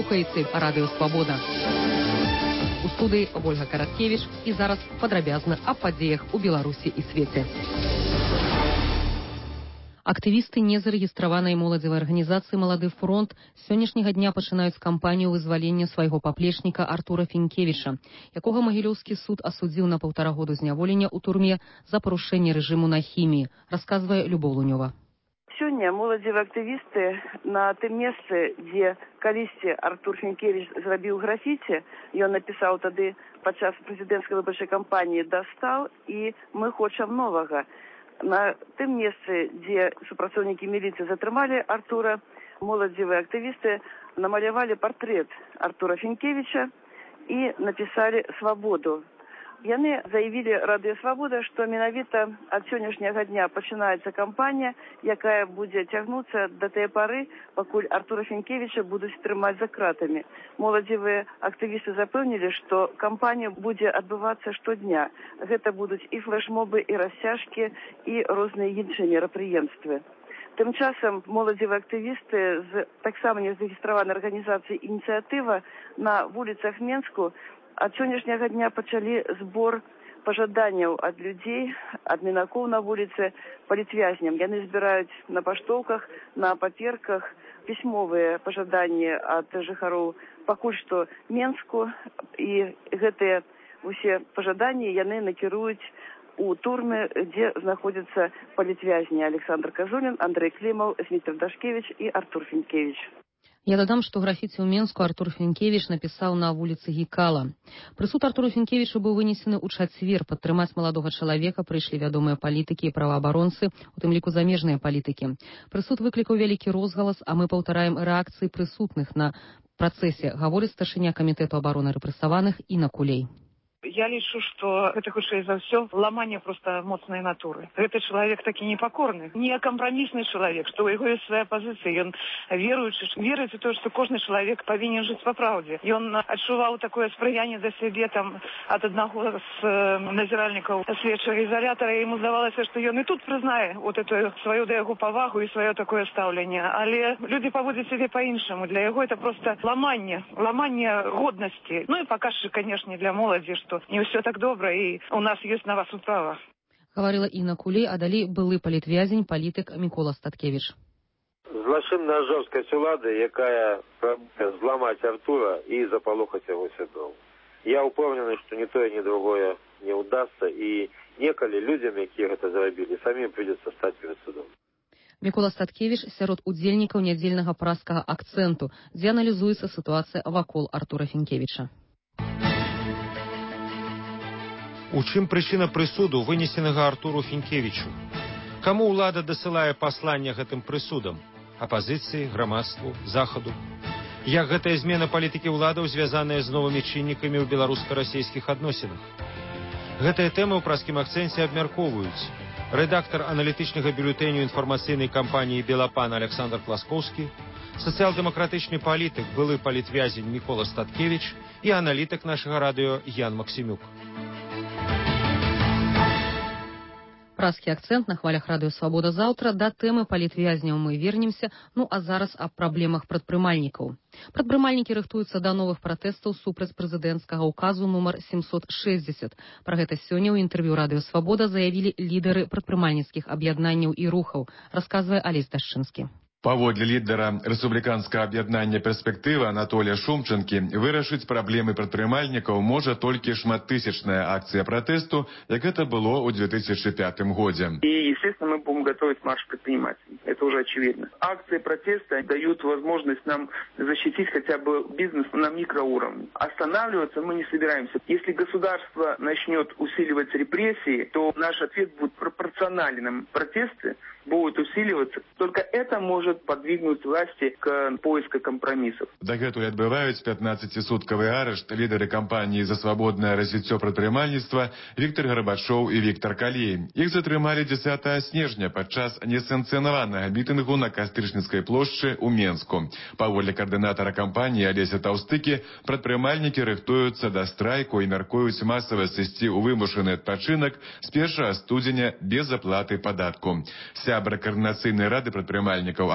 слухаеце радыё Свабода. У студыі Ольга Караткевіч і зараз падрабязна аб падзеях у Беларусі і свеце. Актывісты незарэгістраванай моладзевай арганізацыі «Малады фронт» з сённяшняга дня пачынаюць кампанію вызвалення свайго паплечніка Артура Фінкевіча, якога Магілёўскі суд асудзіў на 1,5 года зняволення ў турме за парушэнне рэжыму на хіміі, расказвае Любоў Лунёва. Сёння моладзевыя актывісты на тым месцы, дзе калісьці Артур Фінкевіч зрабіў графіці, ён напісаў тады падчас прэзідэнцкай выбарчай кампаніі «Дастаў» і «Мы хочам новага». На тым месцы, дзе супрацоўнікі міліцыі затрымалі Артура, моладзевыя актывісты намалявалі партрэт Артура Фінкевіча і напісалі «Свабоду». Яны заявілі радыё «Свабода», што менавіта ад сённяшняга дня пачынаецца кампанія, якая будзе цягнуцца да тыя пары, пакуль Артура Фінкевіча будуць трымаць за кратамі. Моладзевыя актывісты запэўнілі, што кампанія будзе адбывацца штодня. Гэта будуць і флэшмобы, і расцяжкі, і розныя іншыя мерапрыемствы. Тым часам моладзевыя актывісты з таксама незарэгістраванай арганізацыі «Ініцыятыва» на вуліцах Менску ад сённяшняга дня пачалі збор пажаданняў ад людзей, ад мінакоў на вуліцы палітвязням. Яны збіраюць на паштоўках, на паперках пісьмовыя пажаданні ад жыхароў пакуль што Менску, і гэтыя усе пажаданні яны накіруюць у турмы, дзе знаходзяцца палітвязні Александр Казулін, Андрэй Клімаў, Зміцер Дашкевіч і Артур Фінкевіч. Я дадам, што графіці ў Менску Артур Фінкевіч напісаў на вуліцы Гікала. Прысуд Артуру Фінкевічу быў вынесены ў чацвер. Падтрымаць маладога чалавека прыйшлі вядомыя палітыкі і праваабаронцы, у тым ліку замежныя палітыкі. Прысуд выклікаў вялікі розгалас, а мы паўтараем рэакцыі прысутных на працэсе, гаворыць старшыня камітэту абароны рэпрэсаваных Інна Кулей. Я лічу, што гэта хутчэй за ўсё ламанне проста моцнай натуры. Гэта чалавек такі непакорны, не кампрамісны чалавек, што ў яго ёсць свая пазіцыя. Ён веруючы, верыць у тое, што кожны чалавек павінен жыць па праўдзе. Ён адчуваў такое спрыянне да сябе там ад аднаго з назіральнікаў следчага ізалятара, і яму здавалася, што ён і тут прызнае вот эту сваю да яго павагу і сваё такое стаўленне. Але людзі паводзяць сябе па-іншаму. Для яго это проста ламанне годнасці. Ну і паказчык, канешне, для моладзі, што не ўсё так добра, і у нас ёсць на вас управа. Гаварыла Інна Кулей, а далей былы палітвязень, палітык Мікола Статкевіч. Злачынная жорсткасць улады, якая прабуе зламаць Артура і запалохаць яго сяброў. Я ўпэўнены, што ні тое, ні другое не ўдасца, і некалі людзям, якія гэта зрабілі, самім прыйдзецца стаць перад судом. Мікола Статкевіч сярод удзельнікаў нядзельнага празкага акцэнту, дзе аналізуецца сітуацыя вакол Артура Фінкевіча. У чым прычына прысуду, вынесенага Артуру Фінкевічу? Каму ўлада дасылае пасланне гэтым прысудам? Апазіцыі, грамадству, захаду? Як гэтая змена палітыкі ўладаў звязаная з новымі чыннікамі ў беларуска-расійскіх адносінах? Гэтыя тэмы ў празкім акцэнце абмяркоўваюць рэдактар аналітычнага бюлетэню інфармацыйнай кампаніі «Белапан» Александр Класкоўскі, сацыял-дэмакратычны палітык, былы палітвязень Мікола Статкевіч і аналітык нашага радыё Ян Максімюк. Празкі акцэнт на хвалях радыё «Свабода» заўтра. Да тэмы палітвязняў мы вернемся, ну а зараз аб праблемах прадпрымальнікаў. Прадпрымальнікі рыхтуюцца да новых пратэстаў супраць прэзідэнцкага ўказу нумар 760. Пра гэта сёння ў інтэрв'ю радыё «Свабода» заявілі лідары прадпрымальніцкіх аб'яднанняў і рухаў, расказвае Алесь Дашчынскі. Паводле лідара рэспубліканскага аб'яднання «Перспектыва» Анатолія Шумчанкі, вырашыць праблемы прадпрымальнікаў можа толькі шматтысячная акцыя пратэсту, як это было ў 2005 годзе. И, естественно, мы будем готовить марш предпринимателей. Это уже очевидно. Акции протеста дают возможность нам защитить хотя бы бизнес на микроуровне. Останавливаться мы не собираемся. Если государство начнет усиливать репрессии, то наш ответ будет пропорциональным. Протесты будут усиливаться. Только это может подвигнуть власти к поиску компромиссов. Дагэтуль адбываюць 15-суткавы арышт лідары кампаніі «За свабоднае развіццё прадпрымальніцтва» Віктор Гарбачоў і Віктор Калей. Іх затрымалі 10 снежня падчас несанкцыянаванага мітынгу на Кастрычніцкай плошчы ў Менску. Паводле каардынатара кампаніі Алеся Таўстыкі, прадпрымальнікі рыхтуюцца да страйку і мяркуюць масава сысці ў вымушаны адпачынак з 1 студзеня без аплаты падатку. Сябра Координацыйнай рады прадпрымальнікаў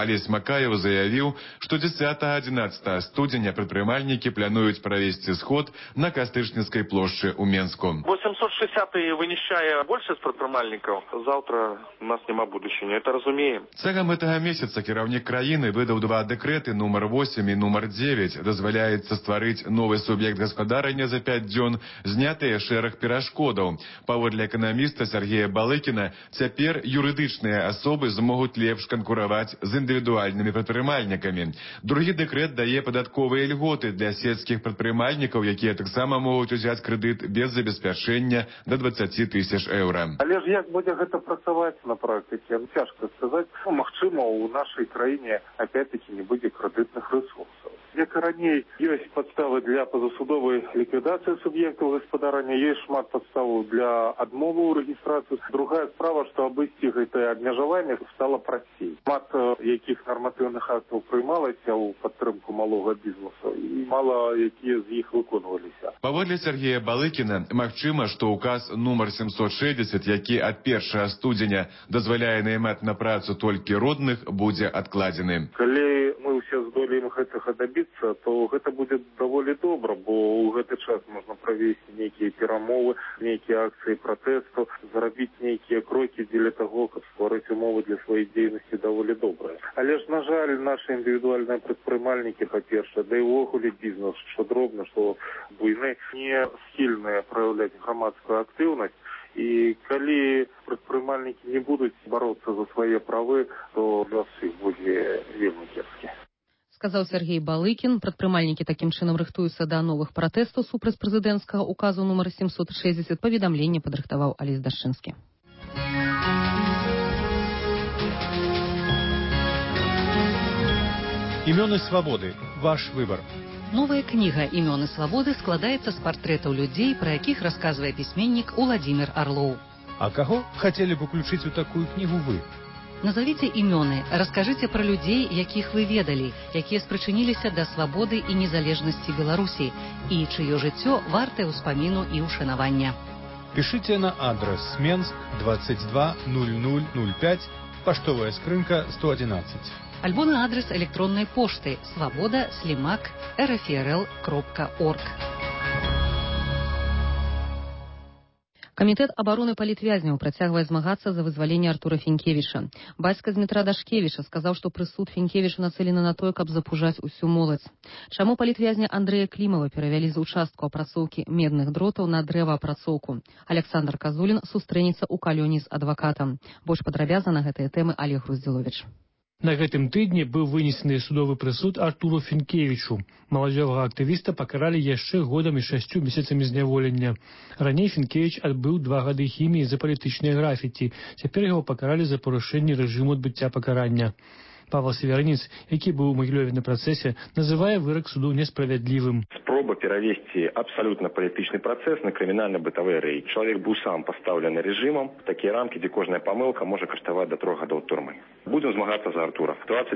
Алесь Макаев заявіў, што 10-11 студзеня прадпрымальнікі плануюць правесці сход на Кастычніцкай плошчы ў Менску. 860 вынішчае большасць прадпрымальнікаў. Заўтра у нас няма будучыні, это разумеем. Цягам гэтага месяца кіраўнік краіны выдаў 2 дэкрэты нумар 8 і нумар 9. Дазваляецца стварыць новы суб'ект гаспадарання за 5 дзён, знятыя шэраг перашкодаў. Паводле эканаміста Сергея Балыкіна, цяпер юрыдычныя асобы змогуць лепш канкураваць з індывідуальнымі прадпрымальнікамі. Другі дэкрэт дае падатковыя льготы для сельскіх прадпрымальнікаў, якія таксама могуць узяць крэдыт без забеспячэння до 20 тысяч еўра. Але ж як будзе гэта працаваць на практыке? Цяжка сказаць. Магчыма, у нашай краіне опять-таки не будзе крэдытных рэсурсаў. Як і раней, ёсць падставы для пазасудовай ліквідацыі суб'ектаў гаспадарання, ёсць шмат падставаў для адмовы ў рэгістрацыі. Другая справа, што абысці гэтае абмежаванне стала прасцей. Шмат якіх нарматыўных актаў прымалася ў падтрымку малога бізнесу, і мала якія з іх выконваліся. Паводле Сергея Балыкіна, магчыма, што указ нумар 760, які ад 1 студзеня дазваляе наймаць на працу толькі родных, будзе адкладзены. Калі мы ўсе здолеем гэтага добіцца, то гэта будзе даволі добра, бо ў гэты час можна правесці нейкія перамовы, нейкія акцыі пратэсту, зрабіць нейкія крокі дзеля таго, каб стварыць умовы для сваёй дзейнасці даволі добрыя. Але ж, на жаль, нашы індывідуальныя прадпрымальнікі, па-першае, да і ўвогуле бізнес, што дробны, што буйны, не схільныя праяўляць грамадскую актыўнасць. І калі прадпрымальнікі не будуць бароцца за свае правы, то лёс іх будзе вельмі кепскі. Сказаў Сергей Балыкін. Прадпрымальнікі такім чынам рыхтуюцца да новых пратэстаў супраць прэзідэнцкага указу нумар 760. Паведамленне падрыхтаваў Алесь Дашчынскі. Імёны свабоды. Ваш выбор. Новая кніга «Імёны свабоды» складаецца з партрэтаў людзей, пра якіх расказвае пісьменнік Уладзімір Арлоў. А каго хацелі б уключыць у такую кнігу вы? Назовіце імёны, раскажыце пра людзей, якіх вы ведалі, якія спрычыніліся да свабоды і незалежнасці Беларусі, і чыё жыццё вартае ўспаміну і ушанавання. Пішыце на адрес Менск 22 0005, паштовая скрынка 111. Альбо на адрес электроннай пошты svoboda@rfrl.org. Камітэт абароны палітвязняў працягвае змагацца за вызваленне Артура Фінкевіча. Бацька Дмітра Дашкевіча сказаў, што прысуд Фінкевіча нацэлены на тое, каб запужаць усю моладзь. Чаму палітвязня Андрэя Клімава перавялі з участку апрацоўкі медных дротаў на дрэваапрацоўку? Александр Казулін сустрэнецца ў калёні з адвакатам. Больш падрабязна на гэтыя тэмы Олег Груздзіловіч. На гэтым тыдні быў вынесены судовы прысуд Артуру Фінкевічу. Маладзёвага актывіста пакаралі яшчэ годам і 6 месяцамі зняволення. Раней Фінкевіч адбыў 2 гады хіміі за палітычныя графіці. Цяпер яго пакаралі за парушэнне рэжыму адбыцця пакарання. Павел Северніц, які быў у Магілёве на працэсе, называе вырак суду несправядлівым. Спроба перавесці абсалютна палітычны працэс на крымінальна-бытавы рэйд. Чалавек быў сам пастаўлены рэжымам, такія рамкі, дзе кожная памылка можа каштаваць до 3 гадоў турмы. Будем змагацца за Артура.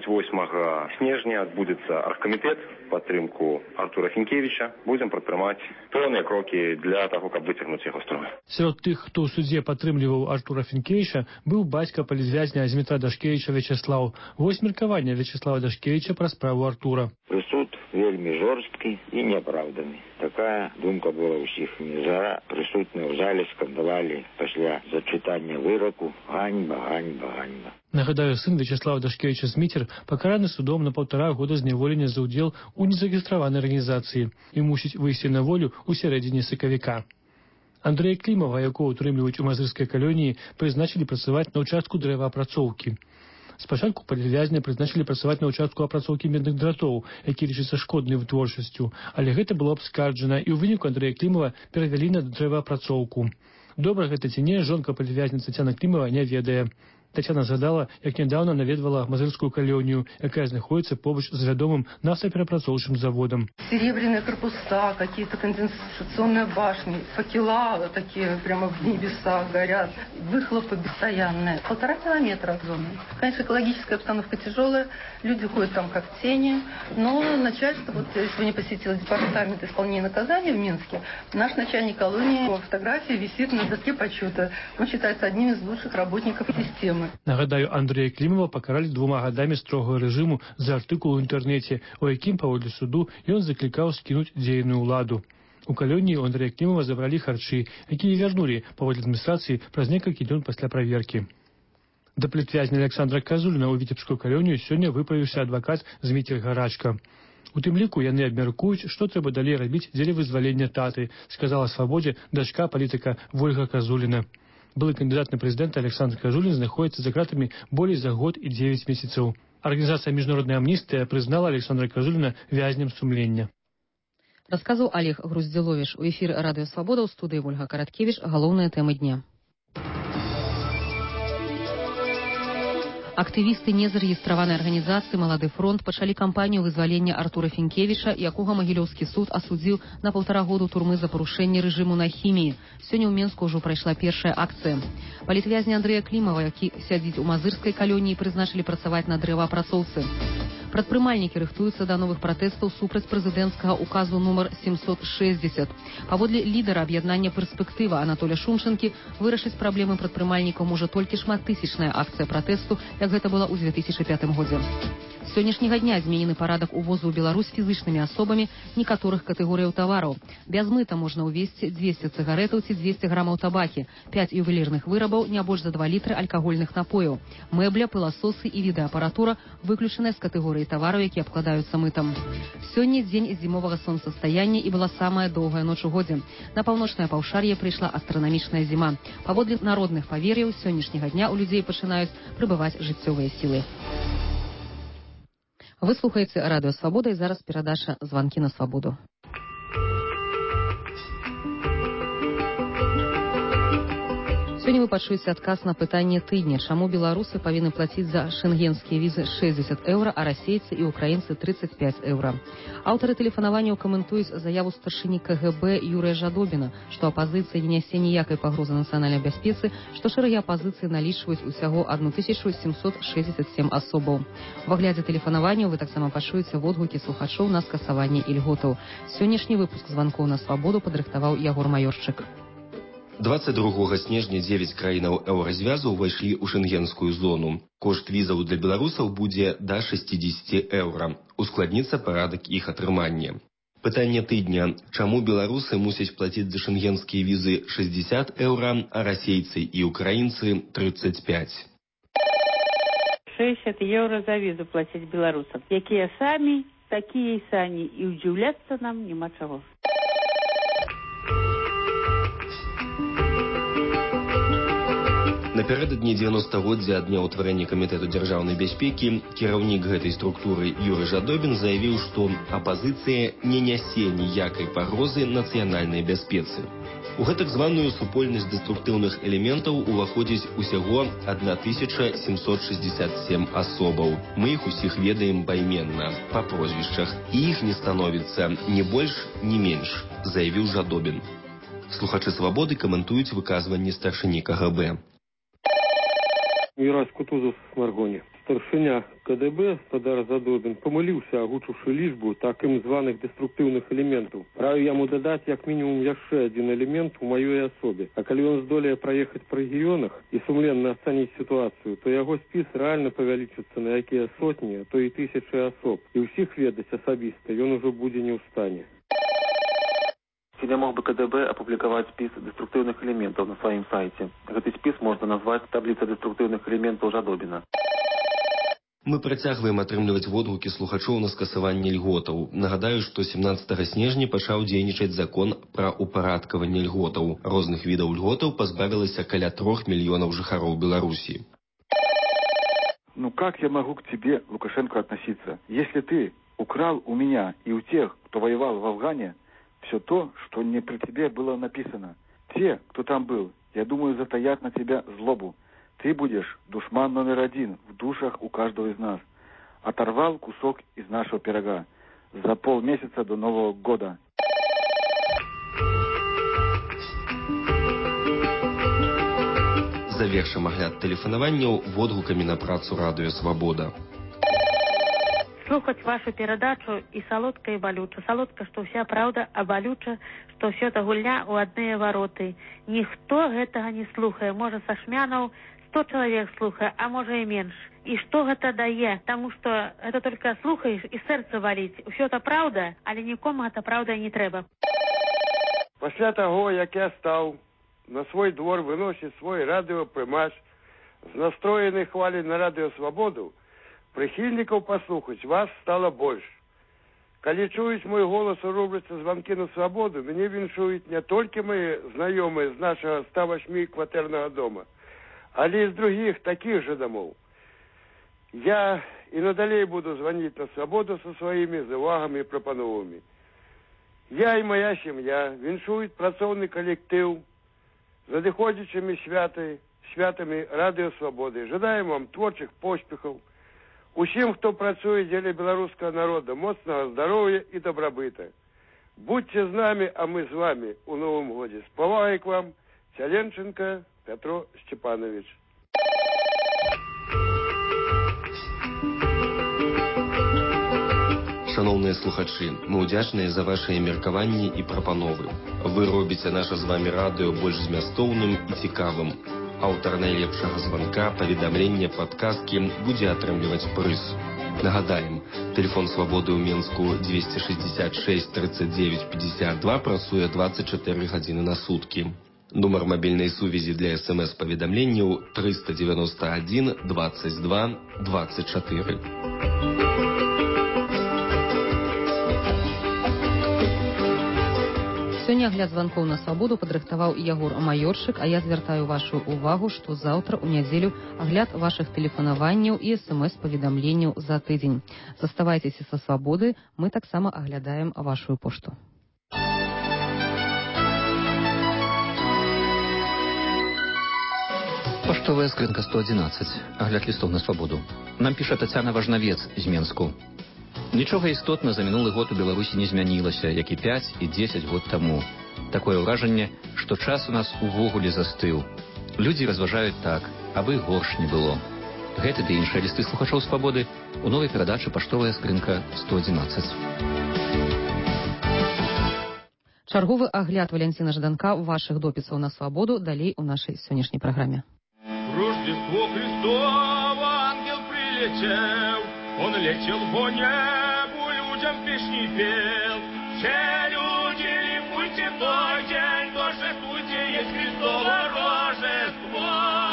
28 снежня адбудзецца аргкамітэт падтрымку Артура Фінкевіча. Будем прадпрымаць пэўныя крокі для таго, каб выцягнуць яго з турмы. Сярод тых, хто ў судзе падтрымліваў Артура Фінкевіча, быў бацька палітвязня Дмітра Дашкевіча Вячеслаў. Вось меркаванне Вячеслава Дашкевіча пра справу Артура. Прысуд вельмі жорсткі і няпраўданы. Такая думка была ўсіх. За прысутныя ў зале скандавалі пасля зачытання выраку ганьба, ганьба, ганьба. Нагадаю, сын Вячеслава Дашкевіча Зміцер пакараны судом на 1,5 года зняволення за ўдзел у незарэгістраванай арганізацыі і мусіць выйсці на волю ў сярэдзіне сакавіка. Андрэя Клімава, якого утрымліваюць у мазырскай калоніі, прызначылі працаваць на ўчастку дрэваапрацоўкі. Спачатку палітвязня прызначылі працаваць на ўчастку апрацоўкі медных дратоў, які лічыцца шкоднай вытворчасцю, але гэта было абскарджана, і ў выніку Андрэя Клімава перавялі на дрэваапрацоўку. Добра гэта ці не, жонка палітвязня Тацяна Клімава не ведае. Тацяна згадала, як нядаўна наведвала мазырскую калонію, якая знаходіцца побач з вядомым нафтаперапрацоўчым заводам. Серебряные корпуса, какие-то конденсационные башни, факела такие прямо в небесах горят, выхлопы постоянные. 1,5 километра зоны. Конечно, экологическая обстановка тяжелая, люди ходят там как тени, но начальство, вот я сегодня посетила департамент исполнения наказания в Минске, наш начальник колонии, его фотография висит на доске почета. Он считается одним из лучших работников системы. Нагадаю, Андрэя Клімова пакаралі 2 гадамі строгого рэжыму за артыкул у інтэрнэце, у якім, паводле суду, ён заклікаў скінуць дзейную ўладу. У калоніі у Андрэя Клімова забралі харчы, якія вярнулі, паводле адміністрацыі, праз некалькі дзён пасля праверкі. Да палітвязня Александра Казуліна ў віцебскую калонію сёння выправіўся адвакат Зміцер Гарачка. У тым ліку яны абмяркуюць, што трэба далей рабіць дзеля вызвалення таты, сказала свабодзе дачка палітыка Вольга Казуліна. Былы кандыдат на прэзідэнта Александр Казулін знаходзіцца за кратамі болей за год і 9 месяцаў. Арганізацыя міжнародная амністыя прызнала Александра Казуліна вязнем сумлення. Расказаў Олег Груздзіловіч. У эфіры Радыё Свабода, ў студыі Ольга Караткевіч. Галоўныя тэмы дня. Актывісты незарэгістраванай арганізацыі «Малады фронт» пачалі кампанію вызвалення Артура Фінкевіча, якога Магілёўскі суд асудзіў на 1,5 года турмы за парушэнне рэжыму на хіміі. Сёння ў Менску ўжо прайшла першая акцыя. Палітвязня Андрэя Клімава, які сядзіць у мазырскай калоніі, прызначылі працаваць на дрэваапрацоўцы. Прадпрымальнікі рыхтуюцца да новых пратэстаў супраць прэзідэнцкага указу нумар 760. Паводле лідара аб'яднання «Перспектыва» Анатоля Шумчынкі, вырашыць праблемы прадпрымальнікаў можа толькі шматтысячная акцыя пратэсту, як гэта была ў 2005 годзе. З сённяшняга дня зменены парадак увозу ў Беларусь фізычнымі асобамі некаторых катэгорыяў тавараў. Без мыта можна ўвезці 200 цыгарэтаў ці 200 грамаў табакі, 5 ювелірных вырабаў, не больш за 2 літры алкагольных напояў. Мэбля, пыласосы і відэапаратура выключаныя з катэгорыі тавараў, які абкладаюцца мытам. Сёння дзень зімовага сонцастаяння і была самая доўгая ноч у годзе. На паўночнае паўшар'е прыйшла астранамічная зіма. Паводле народных павер'яў, з сённяшняга дня ў людзей пачынаюць прыбываць жыццёвыя сілы. Вы слухаеце Радыё Свабода, і зараз перадача «Званкі на свабоду». Сёння вы пачуеце адказ на пытанне тыдня, чаму беларусы павінны плаціць за шэнгенскія візы 60 еўра, а расейцы і украінцы 35 еўра. Аўтары тэлефанаванняў каментуюць заяву старшыні КГБ Юрыя Жадобіна, што апазіцыя не нясе ніякай пагрозы нацыянальнай бяспецы, што шэрагі апазіцыі налічваюць усяго 1767 асобаў. У аглядзе тэлефанаванняў вы таксама пачуеце водгукі слухачоў на скасаванне ільготаў. Сённяшні выпуск званкоў на свабоду падрыхтаваў Ягор Маёрчык. 22 снежня 9 краінаў еўразвязу ўвайшлі ў шэнгенскую зону. Кошт візаў для беларусаў будзе да 60 еўра. Ускладніцца парадак іх атрымання. Пытанне тыдня. Чаму беларусы мусяць плаціць за шэнгенскія візы 60 еўра, а расейцы і украінцы 35? 60 еўра за візу плаціць беларусам. Якія самі, такія і сані. І ўдзіўляцца нам няма чаго. Напярэдадні 90-годдзя ад дня ўтварэння камітэту дзяржаўнай бяспекі кіраўнік гэтай структуры Юрый Жадобін заявіў, што апазіцыя не нясе ніякай пагрозы нацыянальнай бяспецы. У гэтак званую супольнасць дэструктыўных элементаў уваходзіць усяго 1767 асобаў. Мы іх усіх ведаем пайменна, па прозвішчах, і іх не становіцца ні больш, ні менш, заявіў Жадобін. Слухачы свабоды каментуюць выказванні старшыні КГБ. Мірась Кутузов з Маргоні. Старшыня КДБ Спадар Задобін памыліўся, агучыўшы лічбу такім званых дэструктыўных элементаў. Раю яму дадаць як мінімум яшчэ адзін элемент у маёй асобе. А калі ён здолее праехаць па рэгіёнах і сумленна ацаніць сітуацыю, то яго спіс рэальна павялічыцца на якія сотні, а то і тысячы асоб. І ўсіх ведаць асабіста ён ужо будзе не ў стане. Ці не мог бы КДБ апублікаваць спіс дэструктыўных элементаў на сваім сайце? Гэты спіс можна назваць табліца дэструктыўных элементаў Жадобіна. Мы працягваем атрымліваць водгукі слухачоў на скасаванне льготаў. Нагадаю, што 17 снежня пачаў дзейнічаць закон пра упарадкаванне льготаў. Розных відаў льготаў пазбавілася каля 3 мільёнаў жыхароў Беларусі. Ну как я могу к тебе, Лукашенко, относиться? Если ты украл у меня и у тех, кто воевал в Афгане, все то, что не при тебе было написано. Те, кто там был, я думаю, затаят на тебя злобу. Ты будешь душман номер 1 в душах у каждого из нас. Оторвал кусок из нашего пирога за полмесяца до Нового года. Завершым агляд тэлефанаванняў водгукамі на працу Радыё Свабода. Слухаць вашу перадачу і салодка, і балюча. Салодка, што ўся праўда, а балюча, што ўсё та гульня ў адныя вароты. Ніхто гэтага не слухае. Можа, Сашмянаў 100 человек слухае, а можа і менш. І што гэта дае? Таму што это только слухаеш і сэрца валіць. Усё это праўда, але нікому гэта праўда не трэба. Пасля таго, як я стаў на свой двор выносіць свой радыёпрымач з настроенай хваляй на радыё Свабоду, прыхільнікаў паслухаць вас стала больш. Калі чуюць мой голас у рубрыцы «Званкі на свабоду», мяне віншуюць не толькі мае знаёмыя з нашага 108 кватэрнага дома, але і з другіх такіх жа домоў. Я і надалей буду званіць на свабоду са сваімі заўвагамі і прапановамі. Я і моя сям'я віншуюць працоўны калектыў з надыходзячымі святамі радыё Свабоды. Жадаем вам творчых поспехаў. Усім, хто працуе дзеля беларускага народа, моцнага здароўя і дабрабыта. Будьце з намі, а мы з вамі у новым годзе. З павагай к вам, Цяленченко Пятро Степанович. Шановныя слухачы, мы ўдзячныя за вашыя меркаванні і прапановы. Вы робіце наша з вамі радыё больш змястоўным і цікавым. Аўтар найлепшага званка, паведамлення, падказкі будзе атрымліваць прыз. Нагадаем, тэлефон Свабоды ў Менску 266 39 52 працуе 24 гадзіны на суткі. Нумар мабільнай сувязі для СМС-паведамленняў 391 22 24. Сёння агляд званкоў на свабоду падрыхтаваў Ягор Майорчык, а я звяртаю вашу увагу, што заўтра ў нядзелю агляд вашых тэлефанаванняў і СМС-паведамленняў за тыдзень. Заставайцеся са свабоды, мы таксама аглядаем вашу пошту. Паштовая скрынка 111. Агляд лістоў на свабоду. Нам піша Тацяна Важнавец з Менску. Нічога істотна за мінулы год у Беларусі не змянілася, як і 5 і 10 год таму. Такое ўражанне, што час у нас увогуле застыў. Людзі разважаюць так, абы горш не было. Гэты ды іншыя лісты слухачоў свабоды у новай перадачы «Паштовая скрынка 111». Чарговы агляд Валянціна Жданка вашых допісаў на свабоду далей у нашай сённяшняй праграме. Рождество Христово, ангел прилетел, он летел по небу, людям песни пел. Все люди ликуйте в той день, торжествуйте, есть Христово Рождество.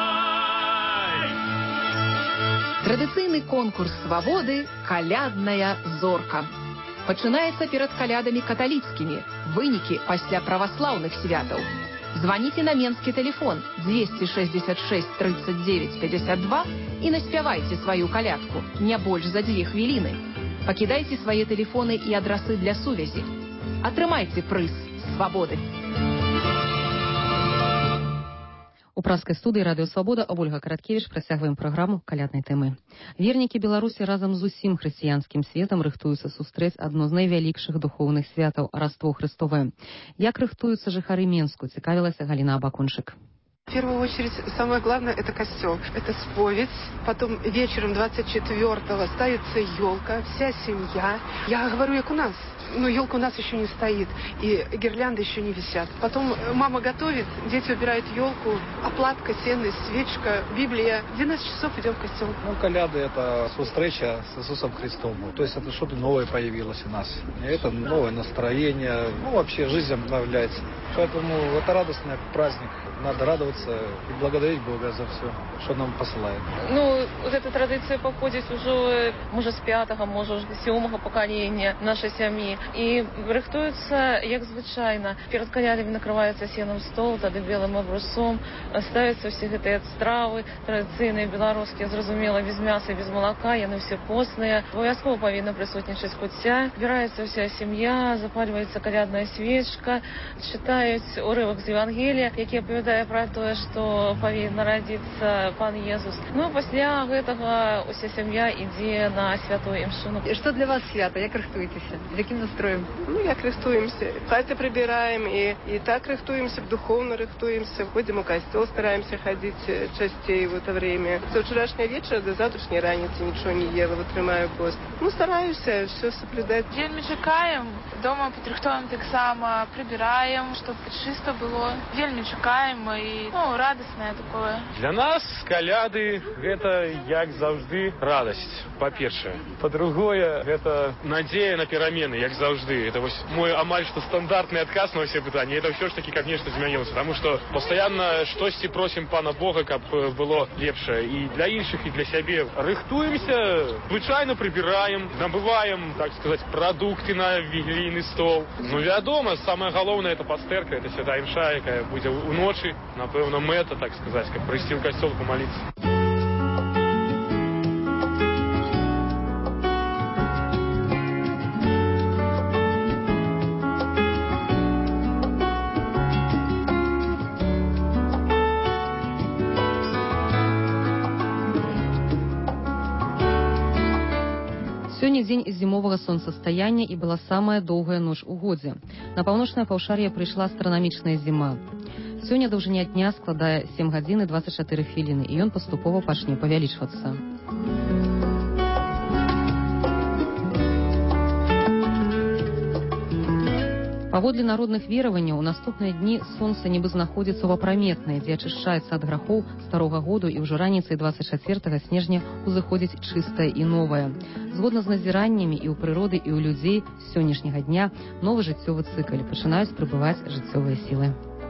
Традыцыйны конкурс свабоды «Калядная зорка». Пачынаецца перад калядамі каталіцкімі, вынікі пасля праваслаўных святаў. Званіце на менскі тэлефон 266 39 52 і наспявайце сваю калядку, не больш за 2 хвіліны. Пакідайце свае тэлефоны і адрасы для сувязі. Атрымайце прыз свабоды. У праскай студыі радыё Свабода Ольга Караткевіч працягваем праграму каляднай тэмы. Вернікі Беларусі разам з усім хрысціянскім светам рыхтуюцца сустрэць адно з найвялікшых духоўных святаў Раство Христовае. Як рыхтуюцца жыхары Менску, цікавілася Галіна Абакунчык. В первую очередь, самое главное, это костел. Это споведь. Потом вечером 24-го ставится елка, вся семья. Я говорю, как у нас. Но елка у нас еще не стоит. И гирлянды еще не висят. Потом мама готовит, дети убирают елку. Оплатка, сено, свечка, Библия. В 12 часов идем в костел. Коляды — это встреча с Иисусом Христом. То есть это что-то новое появилось у нас. И это новое настроение. Вообще жизнь обновляется. Поэтому это радостный праздник. Надо радоваться и благодарить Бога за все, что нам посылает. Вот эта традиция походит уже, может, с 5-го, может, с 7-го поколения нашей семьи. И рыхтуется, як звычайно. Перед колядами накрывается сеном стол, тогда белым обрусом. Ставятся все эти стравы традиционные, белорусские, зразумело, без мяса, без молока, яны все постные. Обовязково повинна присутничать куття. Собирается вся семья, запаливается колядная свечка, читают урывок з Евангелия, які оповідає про то, что повинен народиться Пан Иисус. Після гэтага уся сім'я ідзе на святую імшу. Что для вас свято? Як рыхтуетеся? З яким настроем? Ну, як рыхтуемся. В хаце прибираем, и так рыхтуемся, духовно рыхтуемся. Ходим у костел, стараемся ходить частей в это время. Со вчерашнего вечера до завтрашней раницы ничего не ела, вытрымаю пост. Ну, стараюсь все соблюдать. Вельмі чакаем. Дома падрыхтуем таксама, прибираем, чтобы чисто было. Вельмі чакаем и, радостное такое. Для нас каляды гэта, як заўжды, радасць, па-першае. Па-другое, гэта надзея на перамены, як заўжды. Это вось мой амаль што стандартны адказ на ўсе пытанні. Это ўсё ж таки, каб нешта змянілася, потому что постоянно штосьці просім пана Бога, каб было лепшае і для іншых, і для сябе. Рыхтуемся, звычайно прибираем, набываем, так сказать, продукты на вігілійны стол. Ну, вядома, самое галоўнае это пастэрка, это святая імша, якая будзе уночы. Напэўна, мэта, так сказать, каб прыйсці ў касцёл помолиться. Сёння дзень зімовага сонцастаяння і была самая доўгая ноч у годзе. На паўночнае паўшар'е прыйшла астранамічная зіма. Сёння даўжыня дня складае 7 гадзін і 24 хвіліны, і ён паступова пачне павялічвацца. Паводле народных вераванняў, у наступныя дні сонца нібы знаходзіцца ў апраметнай, дзе ачышчаецца ад грахоў старога году, і ўжо раніцай 24 снежня ўзыходзіць чыстае і новае. Згодна з назіраннямі і ў прыроды, і ў людзей з сённяшняга дня новы жыццёвы цыкл, пачынаюць прыбываць жыццёвыя сілы.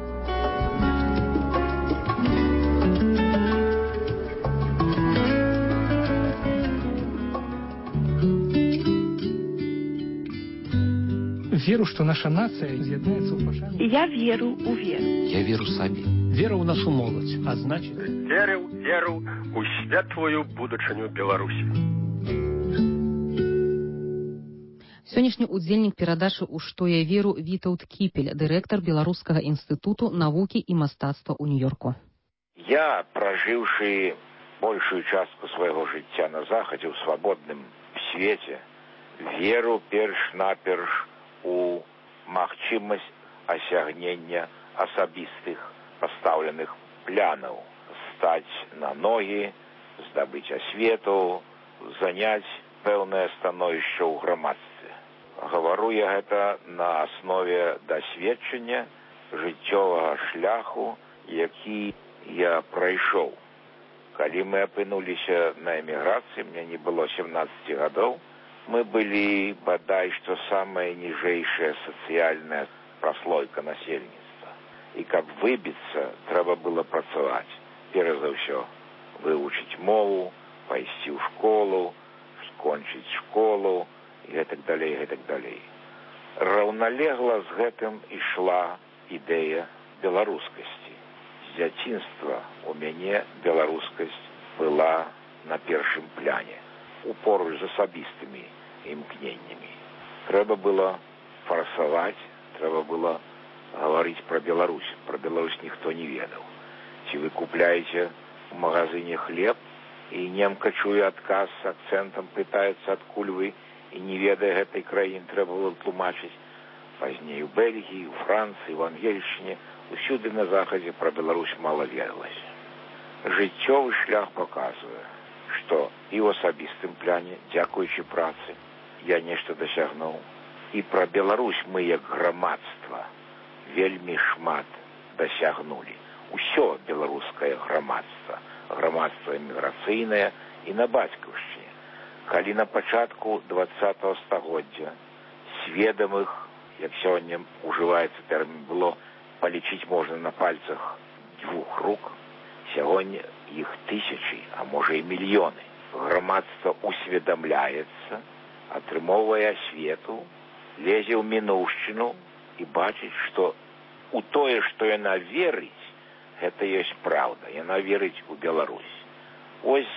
Веру, что наша нация з'єднається у пошані. Я веру у веру. Я веру самі. Вера у нашу молодь, а значит... Веру у святлую будучыню Беларусі. Сённяшні ўдзельнік перадачы «У што я веру» Вітаўт Кіпель, дырэктар Беларускага інстытуту навукі і мастацтва ў Нью-Йорку. Я, прожыўшы большую частку свайго жыцця на захадзе ў свабодным свеце, веру перш-наперш у магчымасць асягнення асабістых пастаўленых планаў, стаць на ногі, здабыць асвету, заняць пэўнае становішча ў грамадстве. Гавару я гэта на аснове дасведчання жыццёвага шляху, які я прайшоў. Калі мы апынуліся на эміграцыі, мне не было 17 гадоў, мы былі, бадай, што самая ніжэйшая сацыяльная праслойка насельніцтва. І каб выбіцца, трэба было працаваць. Перш за ўсё, вывучыць мову, пайсці ў школу, скончыць школу, і гэтак далей, гэтак далей. Раўналегла з гэтым ішла ідэя беларускасці. З дзяцінства у мяне беларускасць была на першым пляне. Упоруч з асабістымі імкненнямі. Трэба было фарсаваць, трэба было гаварыць пра Беларусь. Пра Беларусь ніхто не ведаў. Ці вы купляеце ў магазыне хлеб, і немка чуе адказ з акцэнтам, пытаецца, адкуль вы, і не ведае гэтай краіны, трэба было тлумачыць. Пазней у Бельгіі, у Францыі, у Ангельшчыне, усюды на захадзе пра Беларусь мала ведалася. Жыццёвы шлях паказвае, што і ў асабістым пляне, дзякуючы працы, я нешта дасягнуў. І пра Беларусь мы, як грамадства, вельмі шмат дасягнулі. Усё беларускае грамадства, грамадства эміграцыйнае і на бацькаўшчыне. Калі на пачатку 20-го стагоддзя сведамых, як сёння ўжываецца тэрмін, было палічыць можна на пальцах 2 рук, сягоння іх тысячы, а можа і мільёны. Грамадства усведамляецца, атрымоўвае асвету, лезе ў мінуўшчыну і бачыць, што у тое, што яна верыць, гэта ёсць праўда. Яна верыць у Беларусь. Ось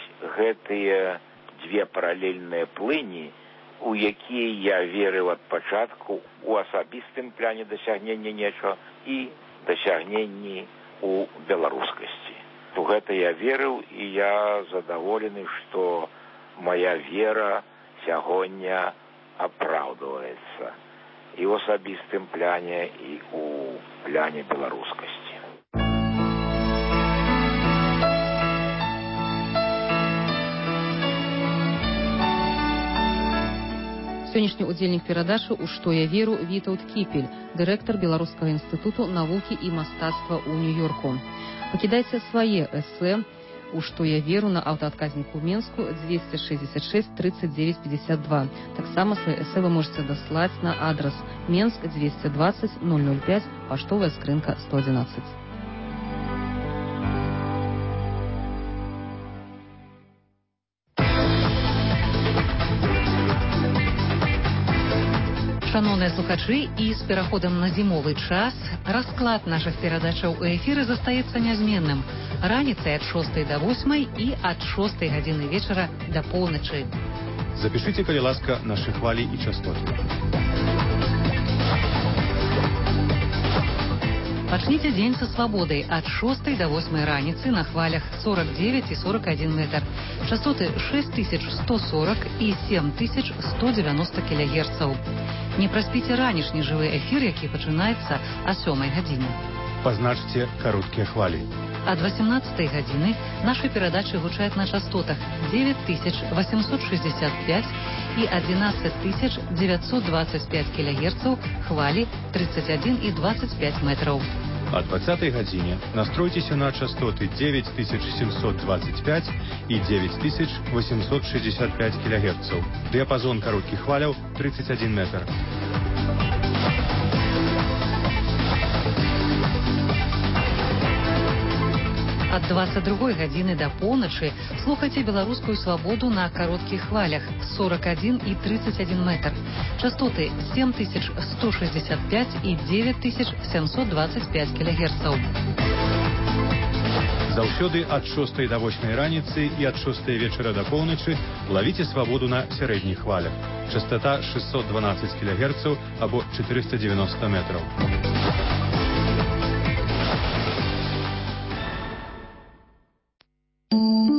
гэтыя дзве паралельныя плыні, у якія я верыў ад пачатку у асабістым пляне дасягнення нечага і дасягненні у беларускасці. У гэта я верыў, і я задаволены, што моя вера сягоння апраўдваецца. і ў асабістым пляне, і ў пляне беларускасці. Сённяшні ўдзельнік перадачы «У што я веру» Вітаўт Кіпель, дырэктар Беларускага інстытуту навукі і мастацтва ў Нью-Йорку. Пакідайце свае эсэ «У што я веру» на аўтаадказніку Менску 266 39 52. Таксама свае эсэ вы можете даслаць на адрас Менск 220 005, паштовая скрынка 111. Шановныя слухачы, і з пераходам на зімовы час расклад нашых перадачаў у эфіры застаецца нязменным. Раніцай ад 6 до 8 і ад 6 гадзіны вечара да поўначы. Запишите, калі ласка, наши хвалі і частоты. Пачніце дзень са свабодай ад 6 до 8 раніцы на хвалях 49 і 41 метр. Частоты 6140 і 7190 кГц. Не праспіце ранішні жывы эфір, які пачынаецца о 7 гадзіне. Пазначце кароткія хвалі. Ад 18 гадзіны нашы перадачы гучаць на частотах 9865 і 11925 кГц, хвалі 31 і 25 метраў. О 20 гадзіне настройцеся на частоты 9725 і 9865 кГц. Дыяпазон кароткіх хваляў 31 метр. Ад 22 гадзіны да поўначы слухайце беларускую свабоду на кароткіх хвалях 41 і 31 метр. Частоты 7165 і 9725 кГц. Заўсёды ад 6 до 8 раніцы і ад 6 вечара да поўначы лавіце свабоду на сярэдніх хвалях. Частота 612 кГц або 490 метраў.